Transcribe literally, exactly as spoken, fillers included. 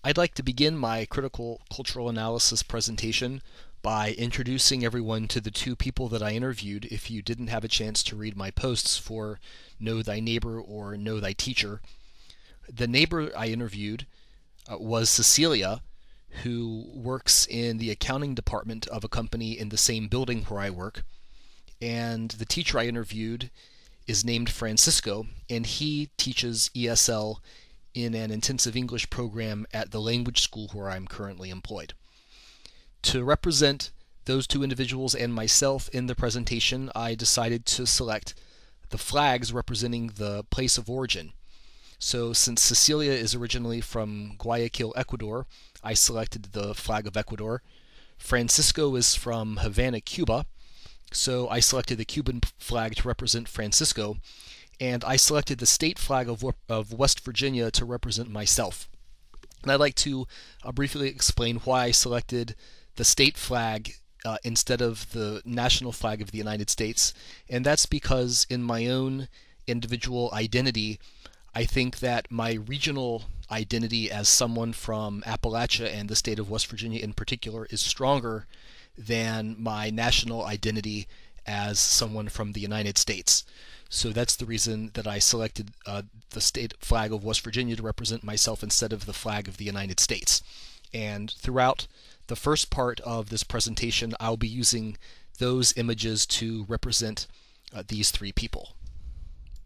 I'd like to begin my critical cultural analysis presentation by introducing everyone to the two people that I interviewed if you didn't have a chance to read my posts for Know Thy Neighbor or Know Thy Teacher. The neighbor I interviewed uh, was Cecilia, who works in the accounting department of a company in the same building where I work. And the teacher I interviewed is named Francisco, and he teaches E S L in an intensive English program at the language school where I'm currently employed. To represent those two individuals and myself in the presentation, I decided to select the flags representing the place of origin. So since Cecilia is originally from Guayaquil, Ecuador, I selected the flag of Ecuador. Francisco is from Havana, Cuba, so I selected the Cuban flag to represent Francisco, and I selected the state flag of, of West Virginia to represent myself. And I'd like to uh, briefly explain why I selected the state flag uh, instead of the national flag of the United States, and that's because in my own individual identity, I think that my regional identity as someone from Appalachia and the state of West Virginia in particular is stronger than my national identity as someone from the United States. So that's the reason that I selected uh, the state flag of West Virginia to represent myself instead of the flag of the United States. And throughout the first part of this presentation, I'll be using those images to represent uh, these three people.